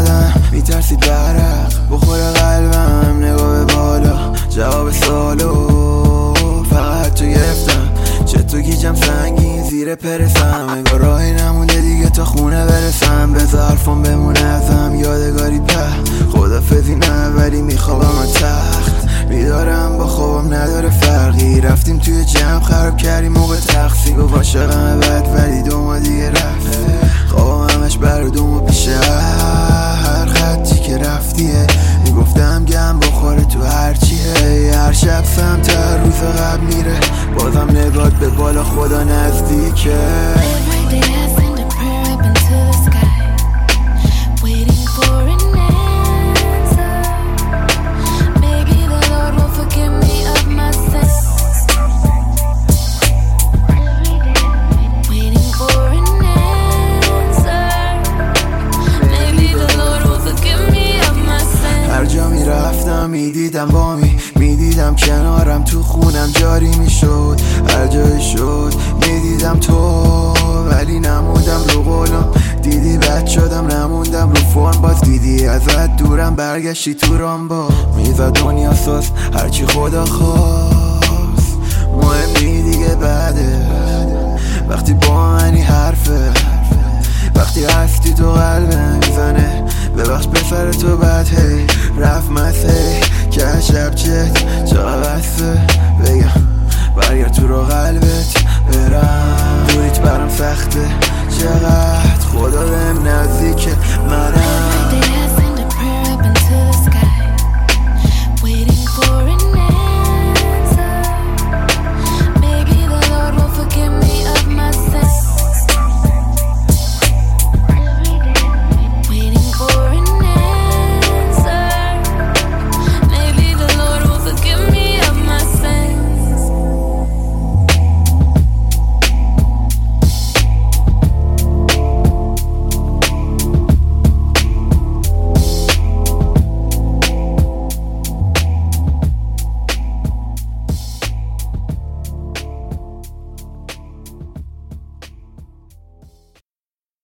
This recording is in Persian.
زدم میترسید برق بخوره قلبم، نگاه به بالا جواب سالو فقط تو گرفتم، چه تو گیجم سنگین زیر پرسم، انگار راهی نمونده دیگه تا خونه برسم، بذار حرفم بمونه ازم یادگاری په، خدافظی نه ولی میخوابم از تخت، بیدارم با خوابم نداره فرقی، رفتیم توی جمع خراب کردیم موقع تقصیر، گفت عاشقم بد ولی 2 ماه دیگه رفت، خوابم همش بر 2 ماه پیشه، هر خطی که رفتیه میگفتم گم بخوره تو هرچیه، هر شب سمتر روز قبل میره، بازم نگات به بالا خدا نزدیکه. هر جا میرفتم میدیدم بامی، میدیدم کنارم تو خونم جاری میشد، هر جایی شد میدیدم تو ولی نموندم رو قولم، دیدی بد شدم نموندم رو فرم، باز دیدی ازت دورم برگشتی تو رامبا، میزد دنیا ساز هرچی خدا خواست، مهمی دیگه بعده وقتی با منی حرفه، وقتی هستی تو قلبم میزن